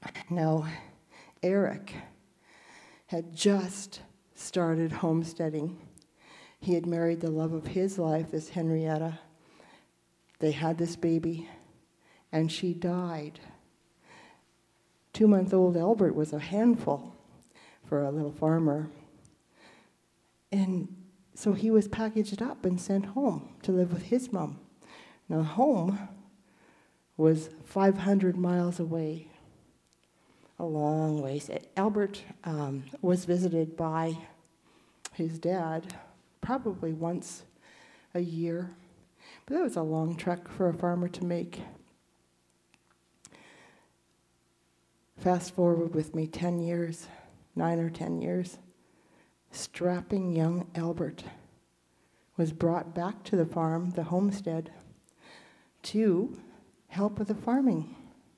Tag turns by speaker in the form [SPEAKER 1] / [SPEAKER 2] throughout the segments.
[SPEAKER 1] Now, Eric had just started homesteading. He had married the love of his life, this Henrietta. They had this baby, and she died. 2-month-old Albert was a handful for a little farmer. And so he was packaged up and sent home to live with his mom. Now, home was 500 miles away, a long ways. Albert was visited by his dad probably once a year, but that was a long trek for a farmer to make. Fast forward with me 10 years, 9 or 10 years. Strapping young Albert was brought back to the farm, the homestead, to help with the farming.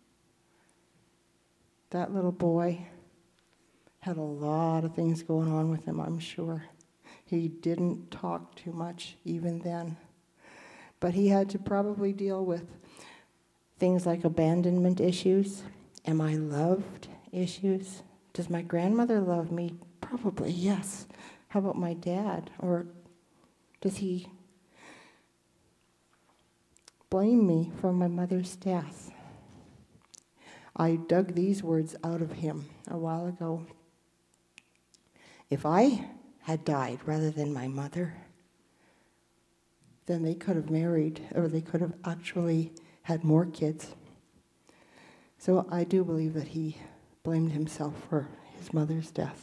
[SPEAKER 1] That little boy had a lot of things going on with him, I'm sure. He didn't talk too much even then. But he had to probably deal with things like abandonment issues. Am I loved issues? Does my grandmother love me? Probably, yes. How about my dad? Or does he blame me for my mother's death? I dug these words out of him a while ago. If I had died rather than my mother, then they could have married, or they could have actually had more kids. So I do believe that he blamed himself for his mother's death.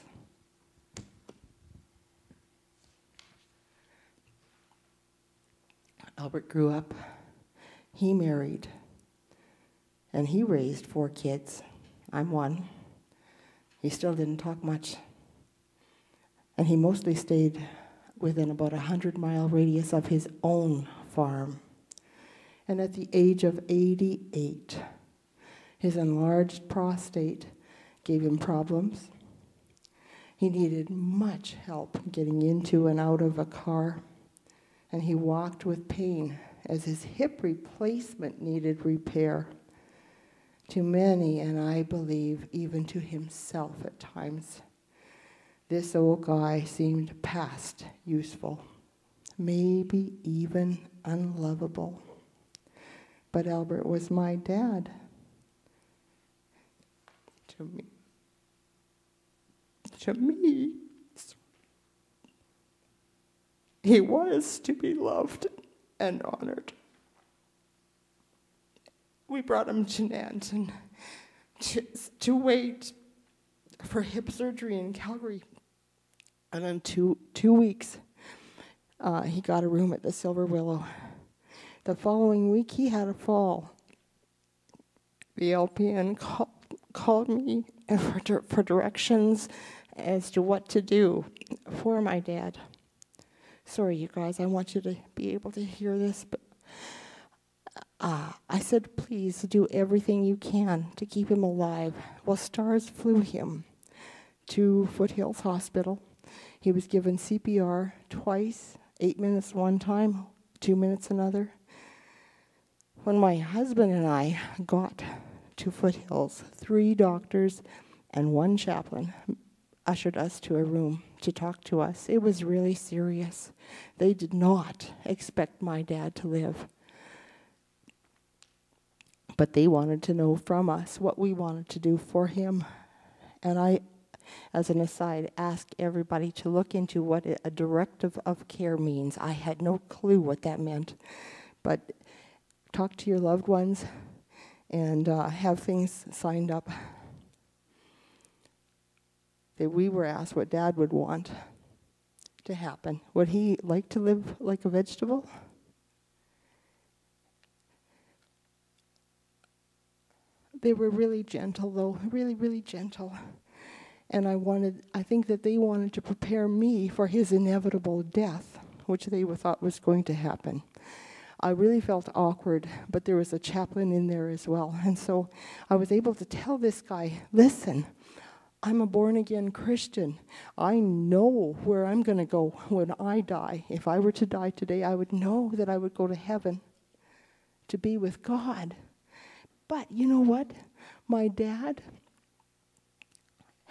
[SPEAKER 1] Albert grew up, he married, and he raised 4 kids. I'm one. He still didn't talk much. And he mostly stayed within about a 100-mile radius of his own farm. And at the age of 88, his enlarged prostate gave him problems. He needed much help getting into and out of a car, and he walked with pain as his hip replacement needed repair. To many, and I believe even to himself at times, this old guy seemed past useful, maybe even unlovable. But Albert was my dad. To me, he was to be loved and honored. We brought him to Nanton to wait for hip surgery in Calgary. And in two weeks, he got a room at the Silver Willow. The following week, he had a fall. The LPN called me for directions as to what to do for my dad. Sorry, you guys, I want you to be able to hear this, but I said, please do everything you can to keep him alive. Well, STARS flew him to Foothills Hospital. He was given CPR twice, 8 minutes one time, 2 minutes another. When my husband and I got to Foothills, 3 doctors and 1 chaplain ushered us to a room to talk to us. It was really serious. They did not expect my dad to live. But they wanted to know from us what we wanted to do for him. And I, as an aside, asked everybody to look into what a directive of care means. I had no clue what that meant. But talk to your loved ones and have things signed up. That we were asked what Dad would want to happen. Would he like to live like a vegetable? They were really gentle, though, really, really gentle. And I think that they wanted to prepare me for his inevitable death, which they thought was going to happen. I really felt awkward, but there was a chaplain in there as well. And so I was able to tell this guy, listen, I'm a born-again Christian. I know where I'm going to go when I die. If I were to die today, I would know that I would go to heaven to be with God. But you know what? My dad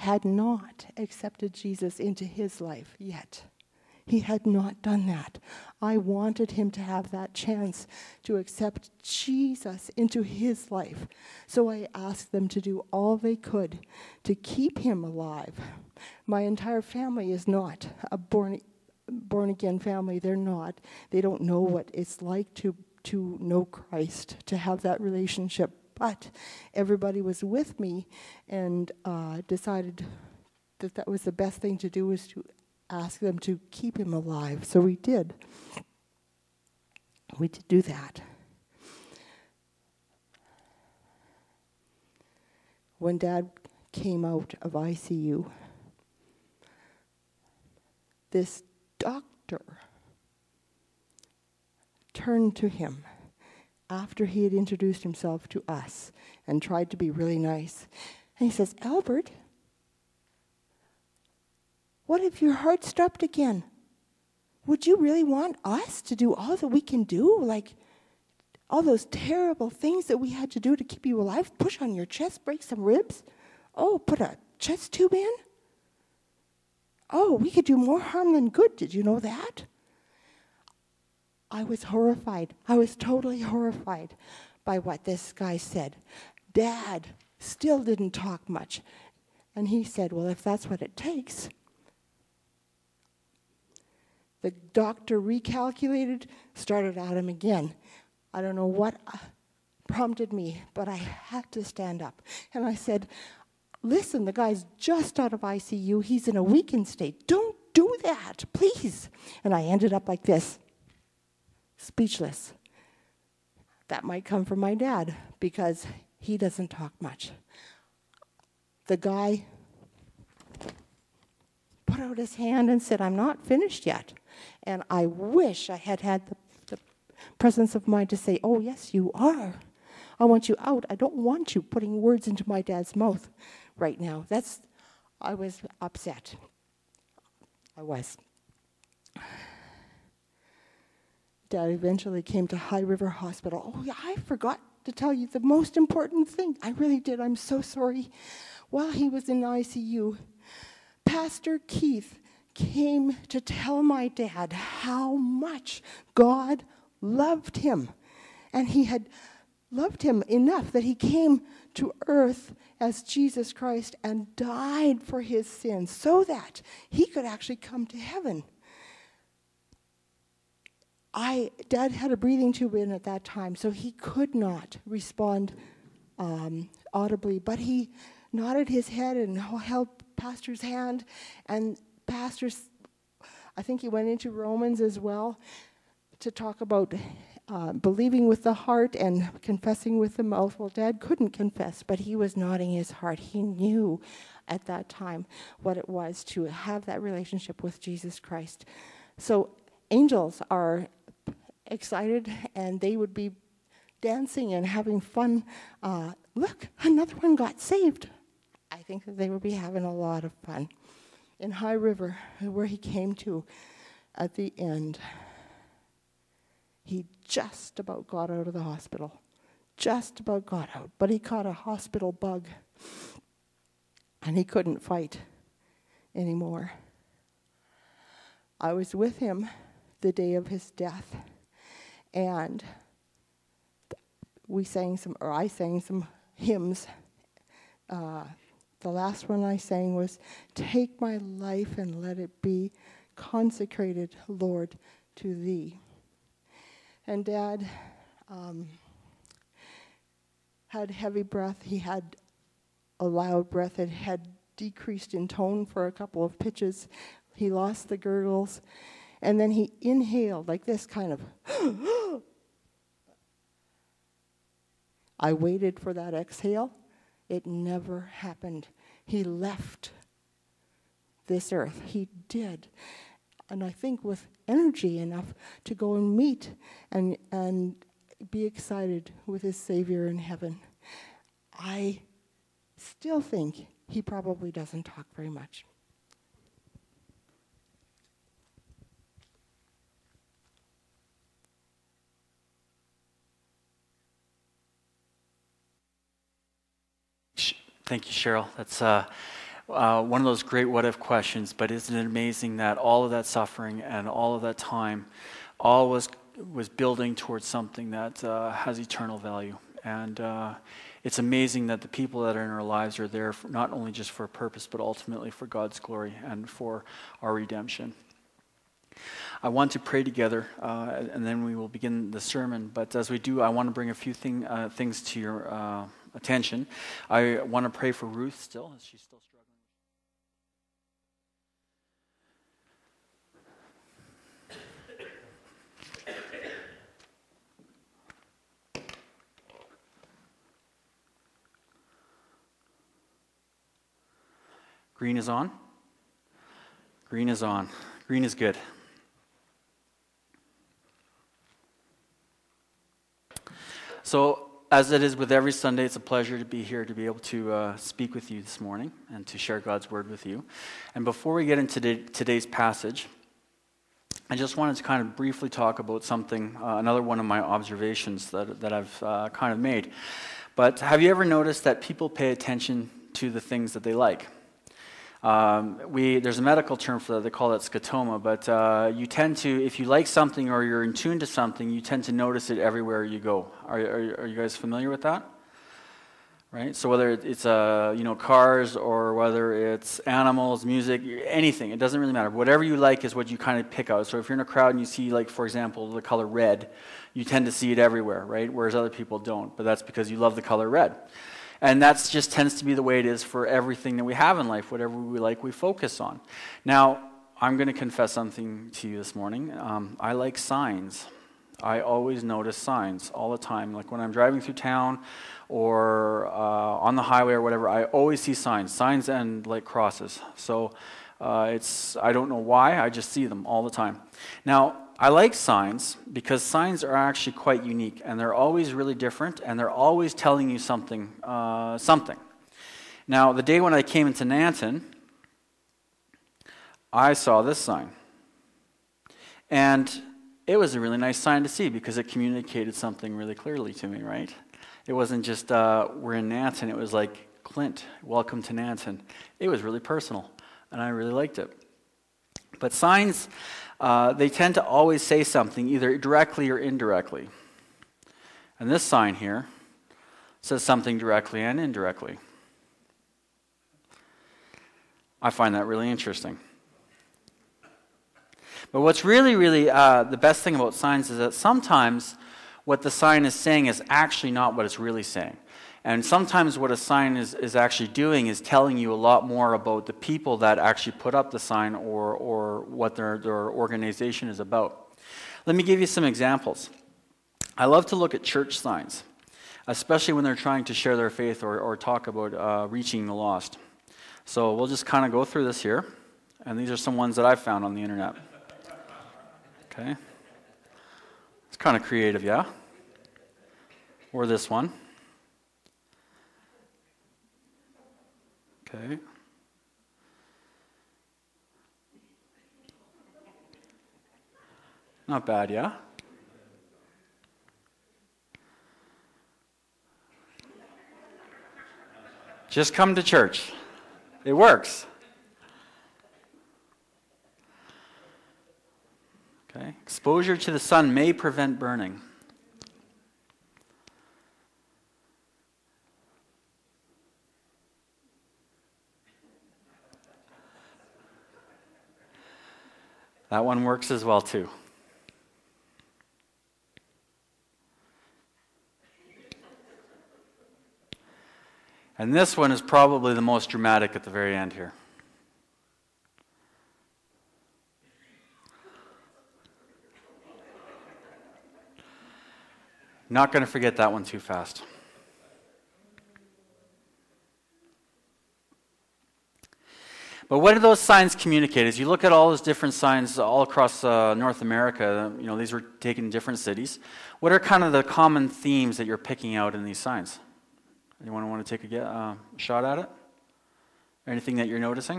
[SPEAKER 1] had not accepted Jesus into his life yet. He had not done that. I wanted him to have that chance to accept Jesus into his life. So I asked them to do all they could to keep him alive. My entire family is not a born-again family. They're not. They don't know what it's like to know Christ, to have that relationship. But everybody was with me and decided that that was the best thing to do, was to ask them to keep him alive. So we did. We did do that. When Dad came out of ICU, this doctor turned to him after he had introduced himself to us and tried to be really nice. And he says, "Albert, what if your heart stopped again? Would you really want us to do all that we can do? Like all those terrible things that we had to do to keep you alive? Push on your chest, break some ribs? Oh, put a chest tube in? Oh, we could do more harm than good. Did you know that?" I was horrified. I was totally horrified by what this guy said. Dad still didn't talk much. And he said, "Well, if that's what it takes." The doctor recalculated, started at him again. I don't know what prompted me, but I had to stand up. And I said, "Listen, the guy's just out of ICU. He's in a weakened state. Don't do that, please." And I ended up like this, speechless. That might come from my dad, because he doesn't talk much. The guy put out his hand and said, "I'm not finished yet." And I wish I had had the presence of mind to say, "Oh, yes, you are. I want you out. I don't want you putting words into my dad's mouth right now." I was upset. I was. Dad eventually came to High River Hospital. Oh, yeah, I forgot to tell you the most important thing. I really did. I'm so sorry. While he was in ICU, Pastor Keith came to tell my dad how much God loved him. And he had loved him enough that he came to earth as Jesus Christ and died for his sins so that he could actually come to heaven. Dad had a breathing tube in at that time, so he could not respond audibly, but he nodded his head and held Pastor's hand, and Pastor's, I think he went into Romans as well to talk about believing with the heart and confessing with the mouth. Well, Dad couldn't confess, but he was nodding his heart. He knew at that time what it was to have that relationship with Jesus Christ. So angels are excited, and they would be dancing and having fun. Look, another one got saved. I think that they would be having a lot of fun. In High River, where he came to at the end, he just about got out of the hospital. Just about got out. But he caught a hospital bug, and he couldn't fight anymore. I was with him the day of his death, and I sang some hymns. The last one I sang was, "Take my life and let it be consecrated, Lord, to thee." And Dad had heavy breath. He had a loud breath. It had decreased in tone for a couple of pitches. He lost the gurgles. And then he inhaled like this, kind of. I waited for that exhale. It never happened. He left this earth. He did. And I think with energy enough to go and meet and be excited with his Savior in heaven. I still think he probably doesn't talk very much.
[SPEAKER 2] Thank you, Cheryl. That's one of those great what-if questions, but isn't it amazing that all of that suffering and all of that time all was building towards something that has eternal value. And it's amazing that the people that are in our lives are there for, not only just for a purpose, but ultimately for God's glory and for our redemption. I want to pray together, and then we will begin the sermon. But as we do, I want to bring a few things to your attention. I want to pray for Ruth still, as she's still struggling. Green is on. Green is on. Green is good. So, as it is with every Sunday, it's a pleasure to be here, to be able to speak with you this morning and to share God's Word with you. And before we get into today's passage, I just wanted to kind of briefly talk about something, another one of my observations that I've kind of made. But have you ever noticed that people pay attention to the things that they like? There's a medical term for that, they call it scotoma, but you tend to, if you like something or you're in tune to something, you tend to notice it everywhere you go. Are you guys familiar with that? Right? So whether it's cars or whether it's animals, music, anything, it doesn't really matter. Whatever you like is what you kind of pick out. So if you're in a crowd and you see, like, for example, the color red, you tend to see it everywhere, right? Whereas other people don't, but that's because you love the color red. And that just tends to be the way it is for everything that we have in life. Whatever we like, we focus on. Now, I'm going to confess something to you this morning. I like signs. I always notice signs all the time. Like when I'm driving through town or on the highway or whatever, I always see signs and like crosses. So I don't know why, I just see them all the time. Now, I like signs because signs are actually quite unique, and they're always really different, and they're always telling you something. Now, the day when I came into Nanton, I saw this sign. And it was a really nice sign to see because it communicated something really clearly to me, right? It wasn't just, we're in Nanton. It was like, Clint, welcome to Nanton. It was really personal, and I really liked it. But signs, they tend to always say something, either directly or indirectly. And this sign here says something directly and indirectly. I find that really interesting. But what's really, really the best thing about signs is that sometimes what the sign is saying is actually not what it's really saying. And sometimes what a sign is actually doing is telling you a lot more about the people that actually put up the sign or what their organization is about. Let me give you some examples. I love to look at church signs, especially when they're trying to share their faith or talk about reaching the lost. So we'll just kind of go through this here. And these are some ones that I found on the internet. Okay. It's kind of creative, yeah? Or this one. Okay. Not bad, yeah? Just come to church. It works. Okay. Exposure to the sun may prevent burning. That one works as well too. And this one is probably the most dramatic at the very end here. Not going to forget that one too fast. But what do those signs communicate? As you look at all those different signs all across North America, these were taken in different cities. What are kind of the common themes that you're picking out in these signs? Anyone want to take a shot at it? Anything that you're noticing?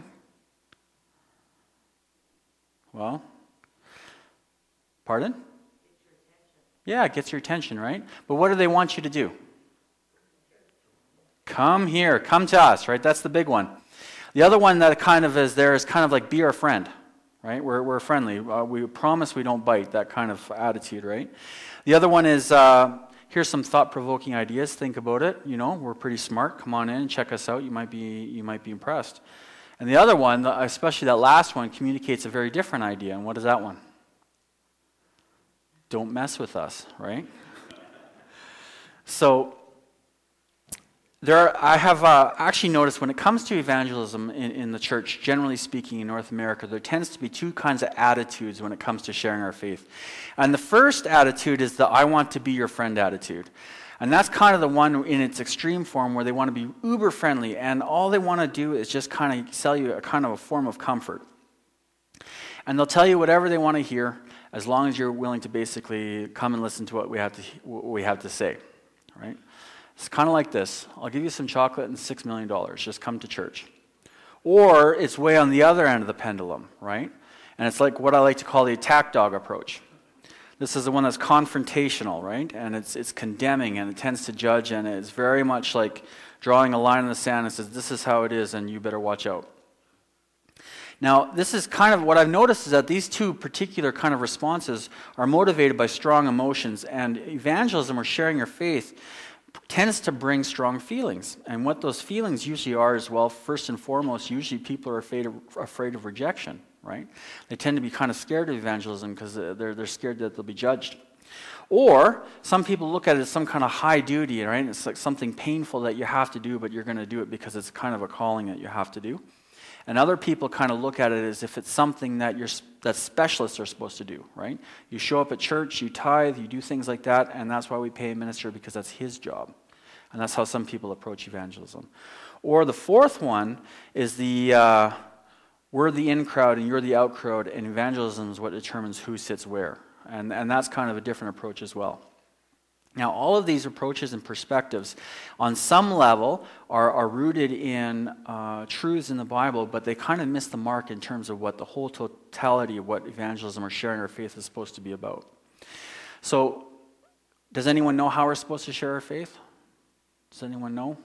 [SPEAKER 2] Well, pardon? Yeah, it gets your attention, right? But what do they want you to do? Come here, come to us, right? That's the big one. The other one that kind of is there is kind of like be our friend, right? We're friendly. We promise we don't bite, that kind of attitude, right? The other one is here's some thought-provoking ideas. Think about it. We're pretty smart. Come on in and check us out. You might be impressed. And the other one, especially that last one, communicates a very different idea. And what is that one? Don't mess with us, right? So I have actually noticed when it comes to evangelism in the church, generally speaking in North America, there tends to be two kinds of attitudes when it comes to sharing our faith. And the first attitude is the I want to be your friend attitude. And that's kind of the one in its extreme form where they want to be uber friendly, and all they want to do is just kind of sell you a kind of a form of comfort. And they'll tell you whatever they want to hear as long as you're willing to basically come and listen to what we have to say, right? It's kind of like this. I'll give you some chocolate and $6 million. Just come to church. Or it's way on the other end of the pendulum, right? And it's like what I like to call the attack dog approach. This is the one that's confrontational, right? And it's condemning, and it tends to judge, and it's very much like drawing a line in the sand and says, this is how it is, and you better watch out. Now, this is kind of what I've noticed is that these two particular kind of responses are motivated by strong emotions, and evangelism or sharing your faith tends to bring strong feelings. And what those feelings usually are is, well, first and foremost, usually people are afraid of rejection, right? They tend to be kind of scared of evangelism because they're scared that they'll be judged. Or some people look at it as some kind of high duty, right? It's like something painful that you have to do, but you're going to do it because it's kind of a calling that you have to do. And other people kind of look at it as if it's something that specialists are supposed to do, right? You show up at church, you tithe, you do things like that, and that's why we pay a minister, because that's his job. And that's how some people approach evangelism. Or the fourth one is we're the in crowd and you're the out crowd, and evangelism is what determines who sits where. And that's kind of a different approach as well. Now, all of these approaches and perspectives, on some level, are rooted in truths in the Bible, but they kind of miss the mark in terms of what the whole totality of what evangelism or sharing our faith is supposed to be about. So, does anyone know how we're supposed to share our faith? Does anyone know?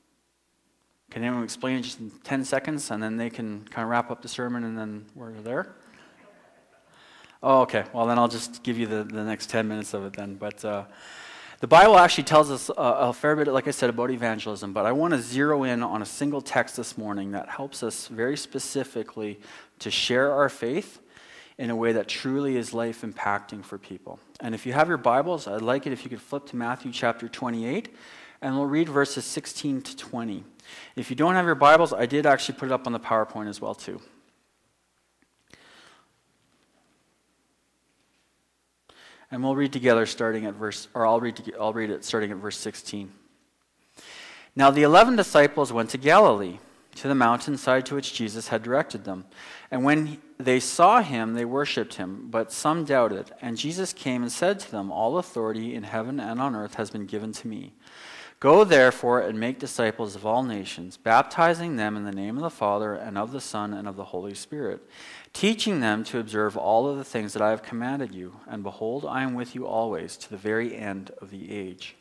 [SPEAKER 2] Can anyone explain it just in 10 seconds, and then they can kind of wrap up the sermon, and then we're there? Oh, okay. Well, then I'll just give you the next 10 minutes of it then. But the Bible actually tells us a fair bit, like I said, about evangelism, but I want to zero in on a single text this morning that helps us very specifically to share our faith in a way that truly is life impacting for people. And if you have your Bibles, I'd like it if you could flip to Matthew chapter 28, and we'll read verses 16 to 20. If you don't have your Bibles, I did actually put it up on the PowerPoint as well too. And we'll read together starting at I'll read it starting at verse 16. Now the 11 disciples went to Galilee, to the mountainside to which Jesus had directed them. And when they saw him, they worshipped him, but some doubted. And Jesus came and said to them, all authority in heaven and on earth has been given to me. Go therefore and make disciples of all nations, baptizing them in the name of the Father and of the Son and of the Holy Spirit, teaching them to observe all of the things that I have commanded you. And behold, I am with you always to the very end of the age.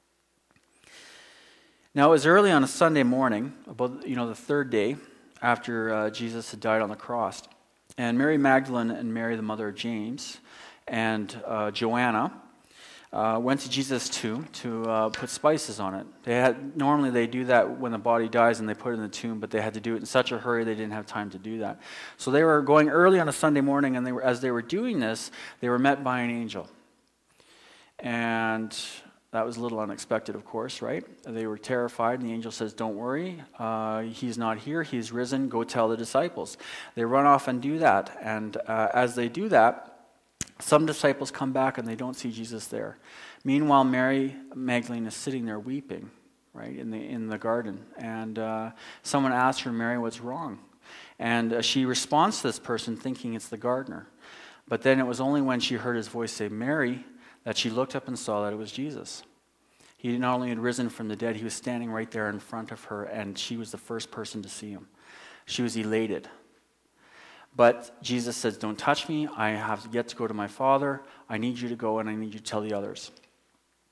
[SPEAKER 2] Now it was early on a Sunday morning, about the third day after Jesus had died on the cross, and Mary Magdalene and Mary the mother of James and Joanna went to Jesus' tomb to put spices on it. Normally they do that when the body dies and they put it in the tomb, but they had to do it in such a hurry they didn't have time to do that. So they were going early on a Sunday morning, and as they were doing this, they were met by an angel. And that was a little unexpected, of course, right? They were terrified, and the angel says, don't worry, he's not here, he's risen, go tell the disciples. They run off and do that, and as they do that, some disciples come back and they don't see Jesus there. Meanwhile, Mary Magdalene is sitting there weeping, right, in the garden. And someone asks her, Mary, what's wrong? And she responds to this person thinking it's the gardener. But then it was only when she heard his voice say, Mary, that she looked up and saw that it was Jesus. He not only had risen from the dead, he was standing right there in front of her, and she was the first person to see him. She was elated. But Jesus says, don't touch me. I have yet to go to my Father. I need you to go, and I need you to tell the others.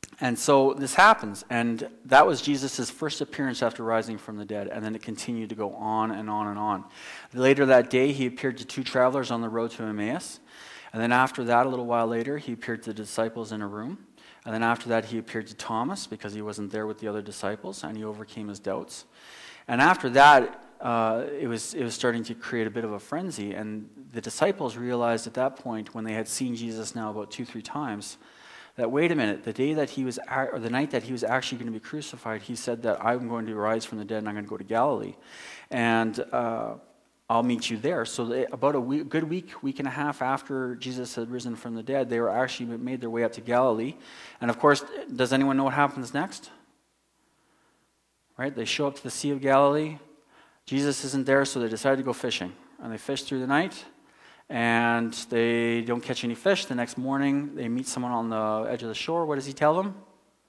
[SPEAKER 2] And so this happens, and that was Jesus' first appearance after rising from the dead, and then it continued to go on and on and on. Later that day, he appeared to 2 travelers on the road to Emmaus, and then after that, a little while later, he appeared to the disciples in a room, and then after that, he appeared to Thomas, because he wasn't there with the other disciples, and he overcame his doubts. And after that, it was starting to create a bit of a frenzy, and the disciples realized at that point, when they had seen Jesus now about 2-3 times, that wait a minute, the night that he was actually going to be crucified, he said that I'm going to rise from the dead and I'm going to go to Galilee, and I'll meet you there. So about a good week and a half after Jesus had risen from the dead, they were actually made their way up to Galilee. And of course, does anyone know what happens next? Right? They show up to the Sea of Galilee. Jesus isn't there, so they decide to go fishing. And they fish through the night, and they don't catch any fish. The next morning, they meet someone on the edge of the shore. What does he tell them?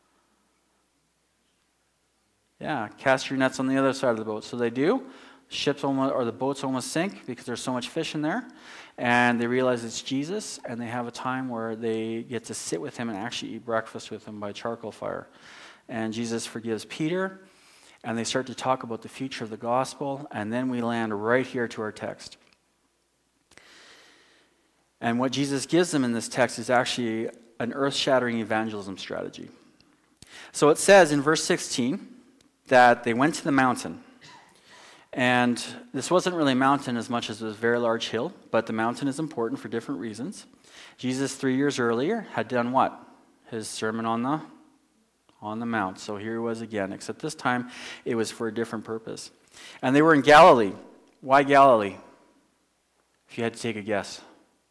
[SPEAKER 2] Yeah, cast your nets on the other side of the boat. So they do. The boats almost sink because there's so much fish in there. And they realize it's Jesus, and they have a time where they get to sit with him and actually eat breakfast with him by charcoal fire. And Jesus forgives Peter, and they start to talk about the future of the gospel, and then we land right here to our text. And what Jesus gives them in this text is actually an earth-shattering evangelism strategy. So it says in verse 16 that they went to the mountain. And this wasn't really a mountain as much as it was a very large hill, but the mountain is important for different reasons. Jesus 3 years earlier had done what? His Sermon on the Mount. So here he was again, except this time it was for a different purpose. And they were in Galilee. Why Galilee? If you had to take a guess.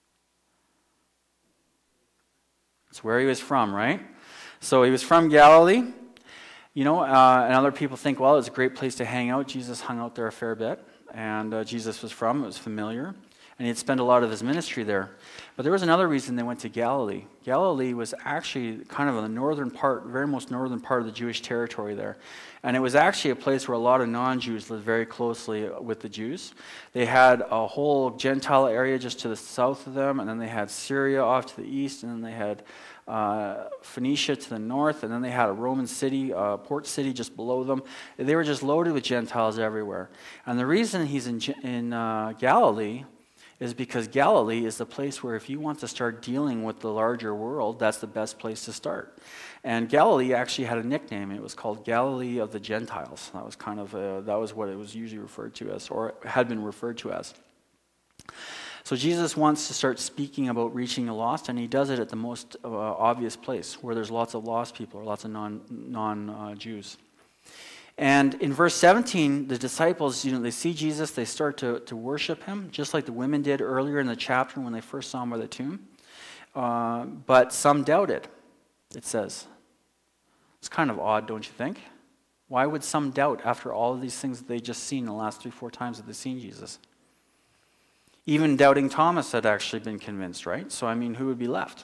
[SPEAKER 2] It's where he was from, right? So he was from Galilee. And other people think, well, it was a great place to hang out. Jesus hung out there a fair bit. And Jesus was from, it was familiar. And he had spent a lot of his ministry there. But there was another reason they went to Galilee. Galilee was actually kind of the northern part, very most northern part of the Jewish territory there. And it was actually a place where a lot of non-Jews lived very closely with the Jews. They had a whole Gentile area just to the south of them, and then they had Syria off to the east, and then they had Phoenicia to the north, and then they had a Roman city, port city just below them. They were just loaded with Gentiles everywhere. And the reason he's in Galilee is because Galilee is the place where if you want to start dealing with the larger world, that's the best place to start. And Galilee actually had a nickname. It was called Galilee of the Gentiles. That was that was what it was usually referred to as, or had been referred to as. So Jesus wants to start speaking about reaching the lost, and he does it at the most obvious place, where there's lots of lost people or lots of non-Jews. And in verse 17, the disciples, they see Jesus, they start to worship him, just like the women did earlier in the chapter when they first saw him by the tomb. But some doubted, it says. It's kind of odd, don't you think? Why would some doubt after all of these things that they just seen the last 3-4 times that they've seen Jesus? Even doubting Thomas had actually been convinced, right? So, who would be left?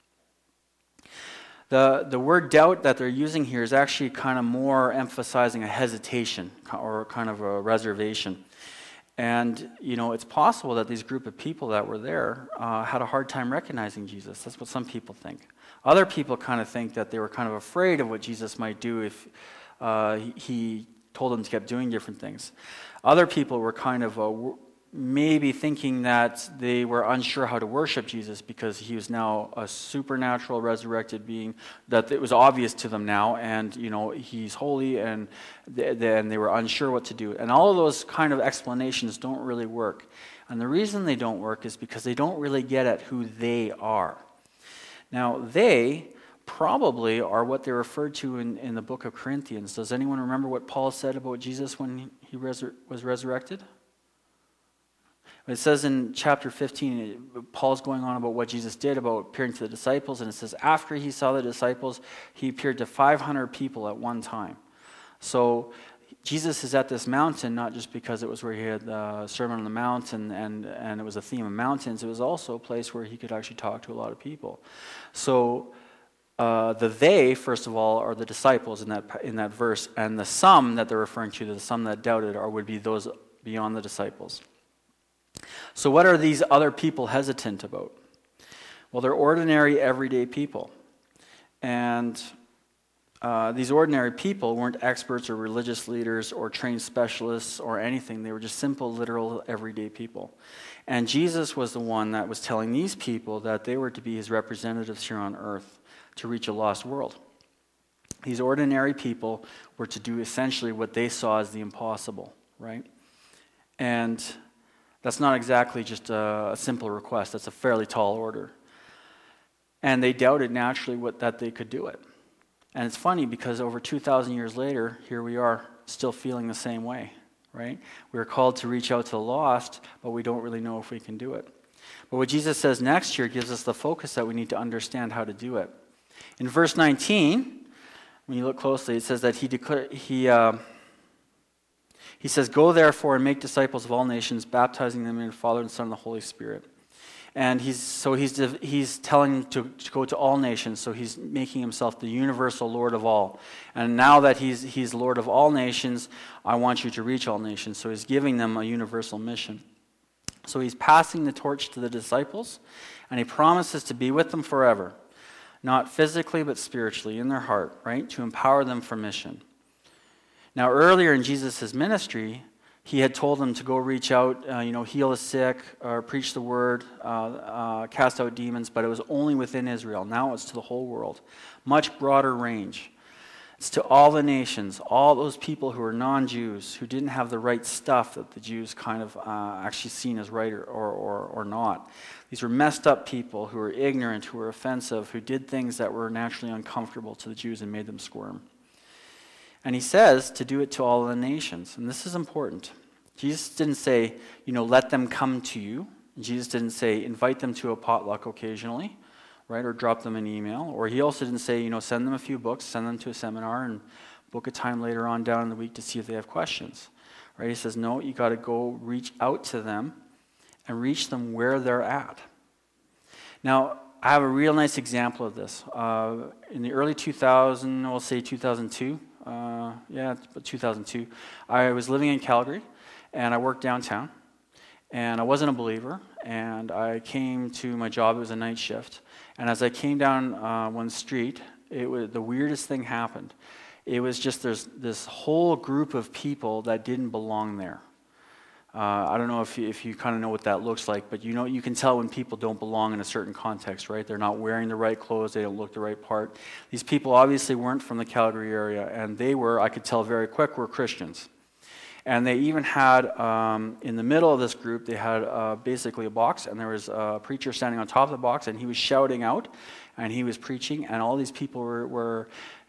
[SPEAKER 2] The word doubt that they're using here is actually kind of more emphasizing a hesitation or kind of a reservation. And, it's possible that these group of people that were there had a hard time recognizing Jesus. That's what some people think. Other people kind of think that they were kind of afraid of what Jesus might do if he told them to keep doing different things. Other people were kind of maybe thinking that they were unsure how to worship Jesus because he was now a supernatural resurrected being, that it was obvious to them now, and he's holy, and then they were unsure what to do. And all of those kind of explanations don't really work. And the reason they don't work is because they don't really get at who they are. Now, they probably are what they referred to in the book of Corinthians. Does anyone remember what Paul said about Jesus when he was resurrected? It says in chapter 15, Paul's going on about what Jesus did about appearing to the disciples, and it says after he saw the disciples, he appeared to 500 people at one time. So Jesus is at this mountain not just because it was where he had the Sermon on the Mount and it was a theme of mountains. It was also a place where he could actually talk to a lot of people. So the they, first of all, are the disciples in that verse, and the some that they're referring to, the some that doubted, would be those beyond the disciples. So what are these other people hesitant about? Well, they're ordinary, everyday people. And these ordinary people weren't experts or religious leaders or trained specialists or anything. They were just simple, literal, everyday people. And Jesus was the one that was telling these people that they were to be his representatives here on earth to reach a lost world. These ordinary people were to do essentially what they saw as the impossible, right? And that's not exactly just a simple request. That's a fairly tall order. And they doubted naturally that they could do it. And it's funny because over 2,000 years later, here we are still feeling the same way, right? We're called to reach out to the lost, but we don't really know if we can do it. But what Jesus says next here gives us the focus that we need to understand how to do it. In verse 19, when you look closely, it says that he says, "Go therefore and make disciples of all nations, baptizing them in the Father and Son and the Holy Spirit." And he's telling them to go to all nations, so he's making himself the universal Lord of all. And now that he's Lord of all nations, I want you to reach all nations. So he's giving them a universal mission. So he's passing the torch to the disciples, and he promises to be with them forever, not physically but spiritually, in their heart, right, to empower them for mission. Now earlier in Jesus' ministry, he had told them to go reach out, heal the sick, or preach the word, cast out demons, but it was only within Israel. Now it's to the whole world. Much broader range. It's to all the nations, all those people who are non-Jews, who didn't have the right stuff that the Jews kind of actually seen as right or not. These were messed up people who were ignorant, who were offensive, who did things that were naturally uncomfortable to the Jews and made them squirm. And he says to do it to all the nations. And this is important. Jesus didn't say, let them come to you. Jesus didn't say, invite them to a potluck occasionally, right, or drop them an email. Or he also didn't say, send them a few books, send them to a seminar, and book a time later on down in the week to see if they have questions. Right? He says, no, you got to go reach out to them and reach them where they're at. Now, I have a real nice example of this. In the early 2000s, we'll say 2002, 2002, I was living in Calgary, and I worked downtown, and I wasn't a believer, and I came to my job. It was a night shift, and as I came down one street, the weirdest thing happened. It was just there's this whole group of people that didn't belong there. I don't know if you kind of know what that looks like, but you can tell when people don't belong in a certain context, right? They're not wearing the right clothes, they don't look the right part. These people obviously weren't from the Calgary area, and they were, I could tell very quick, were Christians. And they even had, in the middle of this group, they had basically a box, and there was a preacher standing on top of the box, and he was shouting out, and he was preaching, and all these people were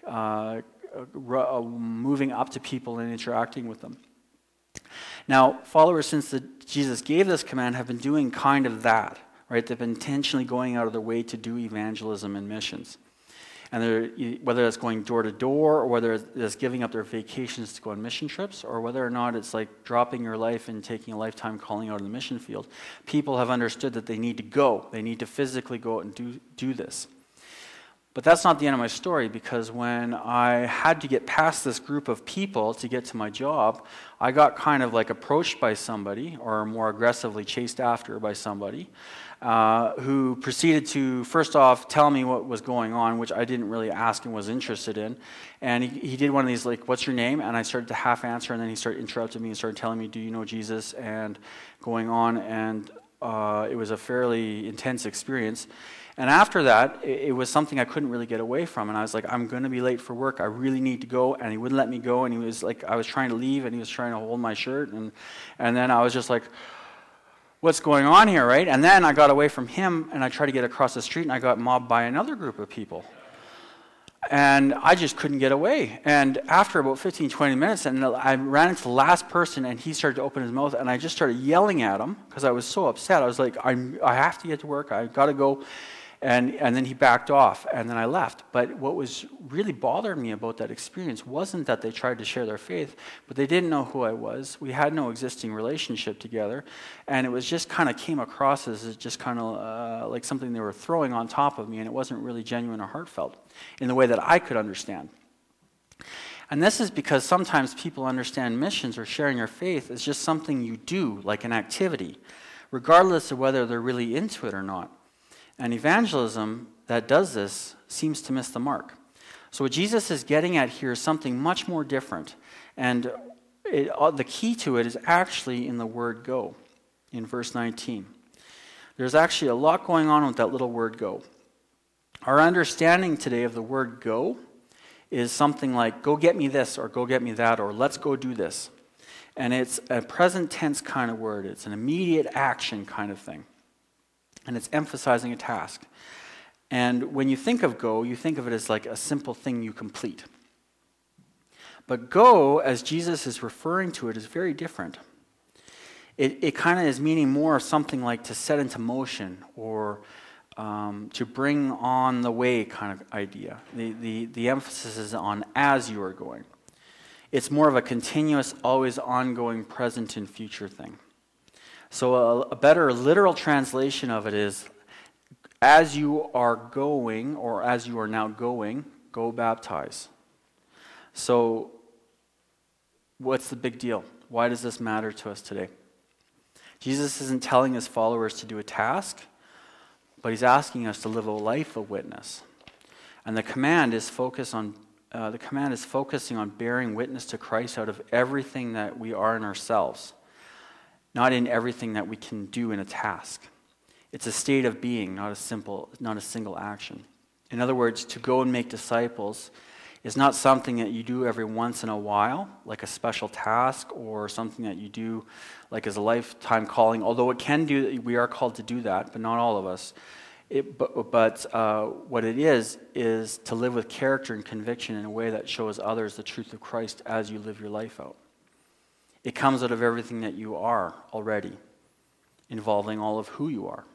[SPEAKER 2] moving up to people and interacting with them. Now, followers, since Jesus gave this command, have been doing kind of that, right? They've been intentionally going out of their way to do evangelism and missions. And whether it's going door to door, or whether it's giving up their vacations to go on mission trips, or whether or not it's like dropping your life and taking a lifetime calling out in the mission field, people have understood that they need to go. They need to physically go out and do this. But that's not the end of my story, because when I had to get past this group of people to get to my job, I got kind of like approached by somebody, or more aggressively chased after by somebody, who proceeded to, first off, tell me what was going on, which I didn't really ask and was interested in. And he did one of these, like, what's your name? And I started to half answer, and then he started interrupting me and started telling me, do you know Jesus? And going on, and it was a fairly intense experience. And after that, it was something I couldn't really get away from. And I was like, I'm going to be late for work. I really need to go. And he wouldn't let me go. And he was like, I was trying to leave, and he was trying to hold my shirt. And then I was just like, what's going on here, right? And then I got away from him, and I tried to get across the street, and I got mobbed by another group of people. And I just couldn't get away. And after about 15, 20 minutes, and I ran into the last person, and he started to open his mouth, and I just started yelling at him because I was so upset. I was like, I have to get to work. I got to go. And then he backed off, and then I left. But what was really bothering me about that experience wasn't that they tried to share their faith, but they didn't know who I was. We had no existing relationship together, and it was just kind of came across as just kind of like something they were throwing on top of me, and it wasn't really genuine or heartfelt in the way that I could understand. And this is because sometimes people understand missions or sharing your faith as just something you do, like an activity, regardless of whether they're really into it or not. And evangelism that does this seems to miss the mark. So what Jesus is getting at here is something much more different. And the key to it is actually in the word go, in verse 19. There's actually a lot going on with that little word go. Our understanding today of the word go is something like, go get me this, or go get me that, or let's go do this. And it's a present tense kind of word. It's an immediate action kind of thing. And it's emphasizing a task. And when you think of go, you think of it as like a simple thing you complete. But go, as Jesus is referring to it, is very different. It kind of is meaning more of something like to set into motion or to bring on the way kind of idea. The emphasis is on as you are going. It's more of a continuous, always ongoing, present and future thing. So a better literal translation of it is, as you are going, or as you are now going, go baptize. So, what's the big deal? Why does this matter to us today? Jesus isn't telling his followers to do a task, but he's asking us to live a life of witness. And the command is focusing on bearing witness to Christ out of everything that we are in ourselves, not in everything that we can do in a task. It's a state of being, not a single action. In other words, to go and make disciples is not something that you do every once in a while, like a special task or something that you do like as a lifetime calling, although we are called to do that, but not all of us. But what it is to live with character and conviction in a way that shows others the truth of Christ as you live your life out. It comes out of everything that you are already, involving all of who you are.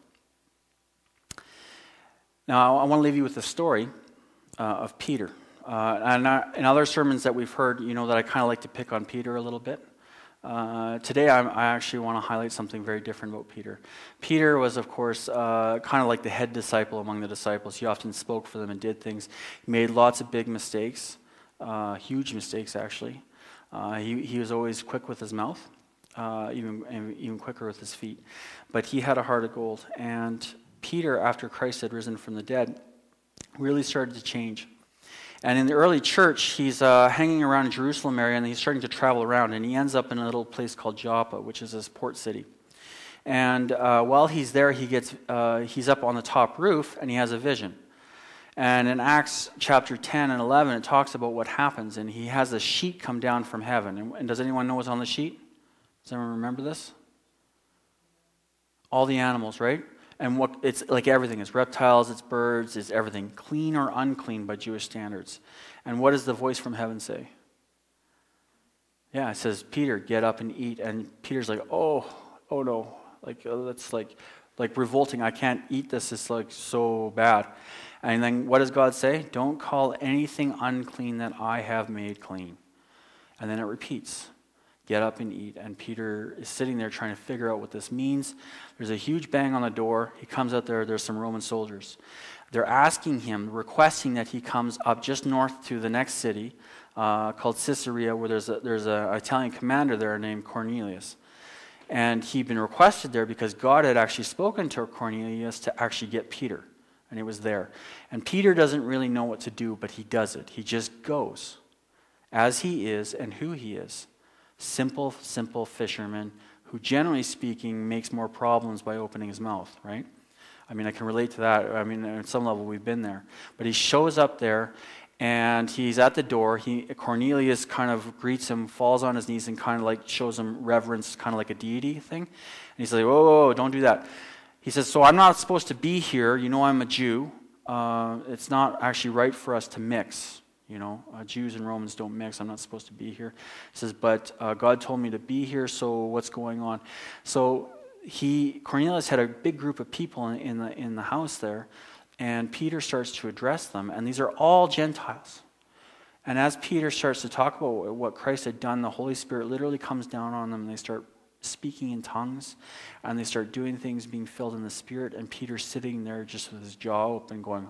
[SPEAKER 2] Now, I want to leave you with a story of Peter. And in other sermons that we've heard, you know that I kind of like to pick on Peter a little bit. Today, I actually want to highlight something very different about Peter. Peter was, of course, kind of like the head disciple among the disciples. He often spoke for them and did things. He made lots of big mistakes, huge mistakes, actually. He was always quick with his mouth, even quicker with his feet. But he had a heart of gold. And Peter, after Christ had risen from the dead, really started to change. And in the early church, he's hanging around Jerusalem area, and he's starting to travel around, and he ends up in a little place called Joppa, which is his port city. And while he's there, he's up on the top roof, and he has a vision. And in Acts chapter 10 and 11, it talks about what happens, and he has a sheet come down from heaven. And does anyone know what's on the sheet? Does anyone remember this? All the animals, right? And it's like everything. It's reptiles, it's birds, it's everything. Clean or unclean by Jewish standards. And what does the voice from heaven say? Yeah, it says, Peter, get up and eat. And Peter's like, oh no. That's like revolting. I can't eat this. It's like so bad. And then what does God say? Don't call anything unclean that I have made clean. And then it repeats. Get up and eat. And Peter is sitting there trying to figure out what this means. There's a huge bang on the door. He comes out there. There's some Roman soldiers. They're asking him, requesting that he comes up just north to the next city called Caesarea, where there's an Italian commander there named Cornelius. And he'd been requested there because God had actually spoken to Cornelius to actually get Peter. And it was there. And Peter doesn't really know what to do, but he does it. He just goes as he is and who he is. Simple fisherman who, generally speaking, makes more problems by opening his mouth, right? I mean, I can relate to that. I mean, at some level, we've been there. But he shows up there, and he's at the door. Cornelius kind of greets him, falls on his knees, and kind of like shows him reverence, kind of like a deity thing. And he's like, whoa, don't do that. He says, so I'm not supposed to be here. You know I'm a Jew. It's not actually right for us to mix. You know, Jews and Romans don't mix. I'm not supposed to be here. He says, but God told me to be here, so what's going on? So Cornelius had a big group of people in the house there, and Peter starts to address them, and these are all Gentiles. And as Peter starts to talk about what Christ had done, the Holy Spirit literally comes down on them, and they start speaking in tongues, and they start doing things, being filled in the Spirit, and Peter's sitting there just with his jaw open going.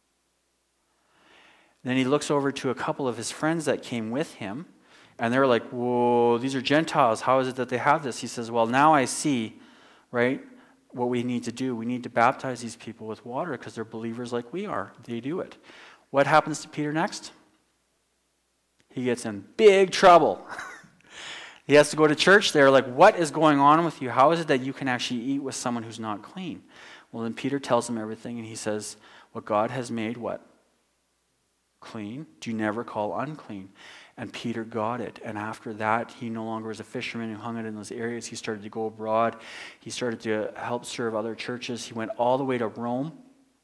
[SPEAKER 2] Then he looks over to a couple of his friends that came with him, and they're like, whoa, these are Gentiles. How is it that they have this? He says, well, now I see, right, what we need to do. We need to baptize these people with water because they're believers like we are. They do it. What happens to Peter next? He gets in big trouble. He has to go to church. They're like, what is going on with you? How is it that you can actually eat with someone who's not clean? Well, then Peter tells him everything, and he says, what God has made, what? Clean. Do you never call unclean? And Peter got it. And after that, he no longer was a fisherman who hung out in those areas. He started to go abroad. He started to help serve other churches. He went all the way to Rome,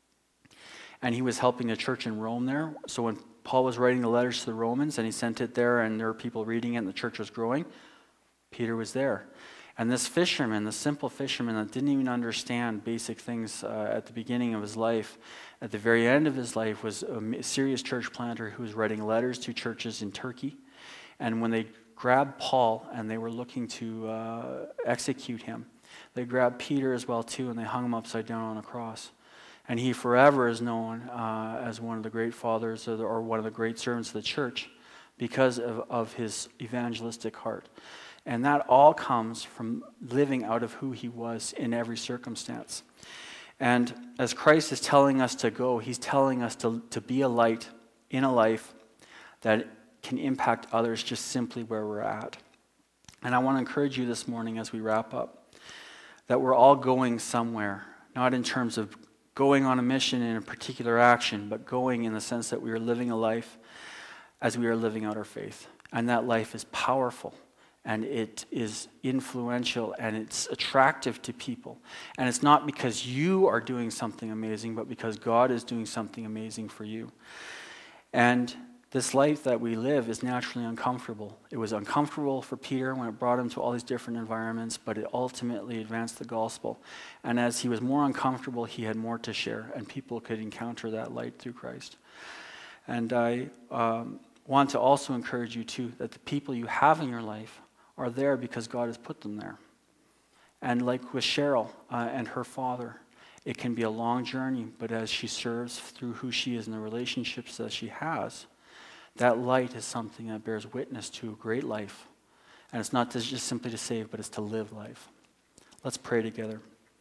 [SPEAKER 2] and he was helping a church in Rome there. So when Paul was writing the letters to the Romans, and he sent it there, and there were people reading it, and the church was growing, Peter was there. And this fisherman, the simple fisherman that didn't even understand basic things at the beginning of his life, at the very end of his life was a serious church planter who was writing letters to churches in Turkey. And when they grabbed Paul and they were looking to execute him, they grabbed Peter as well too, and they hung him upside down on a cross. And he forever is known as one of the great fathers or one of the great servants of the church because of his evangelistic heart. And that all comes from living out of who he was in every circumstance. And as Christ is telling us to go, he's telling us to be a light in a life that can impact others just simply where we're at. And I want to encourage you this morning as we wrap up that we're all going somewhere, not in terms of going on a mission in a particular action, but going in the sense that we are living a life as we are living out our faith. And that life is powerful. And it is influential, and it's attractive to people. And it's not because you are doing something amazing, but because God is doing something amazing for you. And this life that we live is naturally uncomfortable. It was uncomfortable for Peter when it brought him to all these different environments, but it ultimately advanced the gospel. And as he was more uncomfortable, he had more to share, and people could encounter that light through Christ. And I want to also encourage you, too, that the people you have in your life are there because God has put them there. And like with Cheryl and her father, it can be a long journey, but as she serves through who she is and the relationships that she has, that light is something that bears witness to a great life. And it's not just simply to save, but it's to live life. Let's pray together.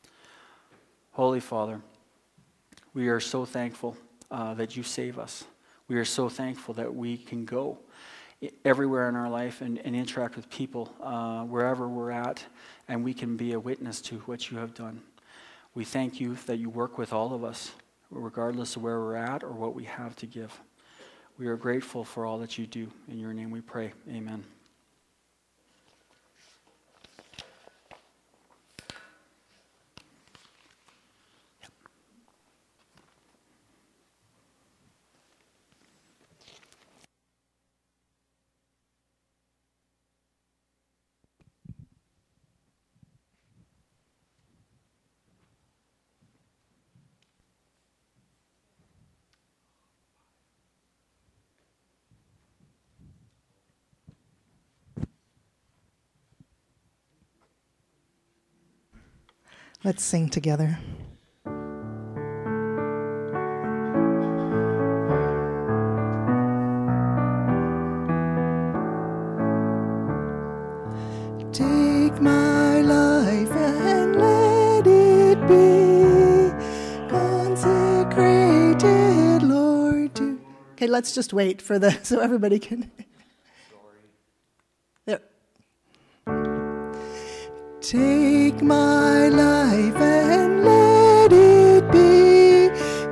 [SPEAKER 2] Holy Father, we are so thankful that you save us. We are so thankful that we can go everywhere in our life and interact with people wherever we're at, and we can be a witness to what you have done. We thank you that you work with all of us, regardless of where we're at or what we have to give. We are grateful for all that you do. In your name we pray. Amen.
[SPEAKER 3] Let's sing together. Take my life and let it be consecrated, Lord. Okay, let's just wait for so everybody can. There. Take my life and let it be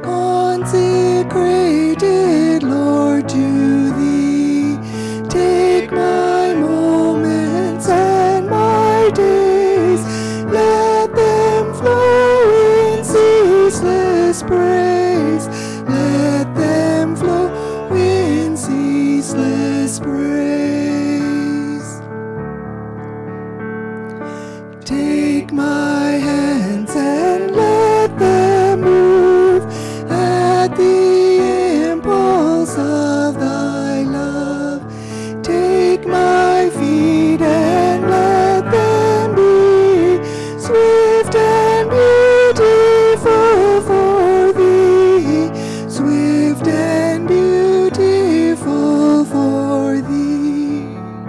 [SPEAKER 3] consecrated, Lord, to thee. Take my moments and my days, let them flow in ceaseless praise. Let them flow in ceaseless praise. Take my hands and let them move at the impulse of thy love. Take my feet and let them be swift and beautiful for thee, swift and beautiful for thee.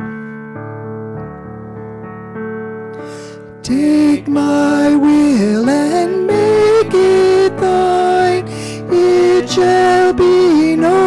[SPEAKER 3] Take my will and make it thine, it shall be no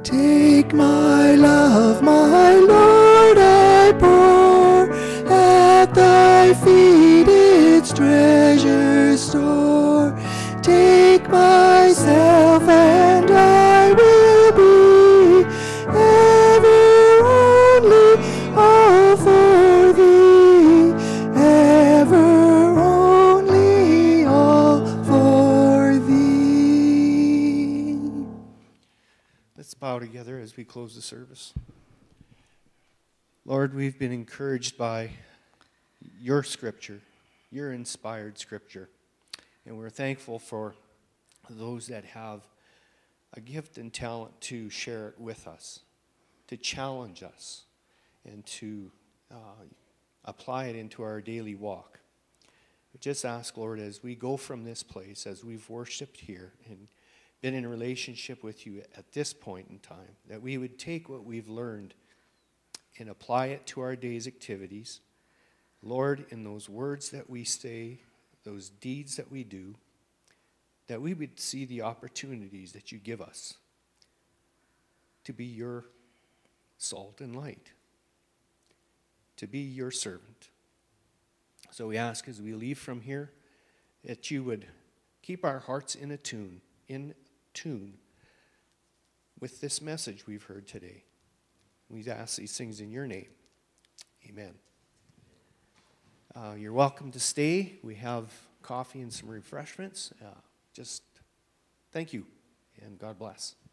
[SPEAKER 4] Take my love, my Lord, I pour at thy feet its treasure store. Take myself and I will be ever only all for thee, ever only all for thee.
[SPEAKER 5] Let's bow together as we close the service. Lord, we've been encouraged by your scripture, your inspired scripture. And we're thankful for those that have a gift and talent to share it with us, to challenge us, and to apply it into our daily walk. We just ask, Lord, as we go from this place, as we've worshiped here and been in a relationship with you at this point in time, that we would take what we've learned and apply it to our day's activities. Lord, in those words that we say, those deeds that we do, that we would see the opportunities that you give us to be your salt and light, to be your servant. So we ask as we leave from here that you would keep our hearts in tune with this message we've heard today. We ask these things in your name. Amen. You're welcome to stay. We have coffee and some refreshments. Just thank you, and God bless.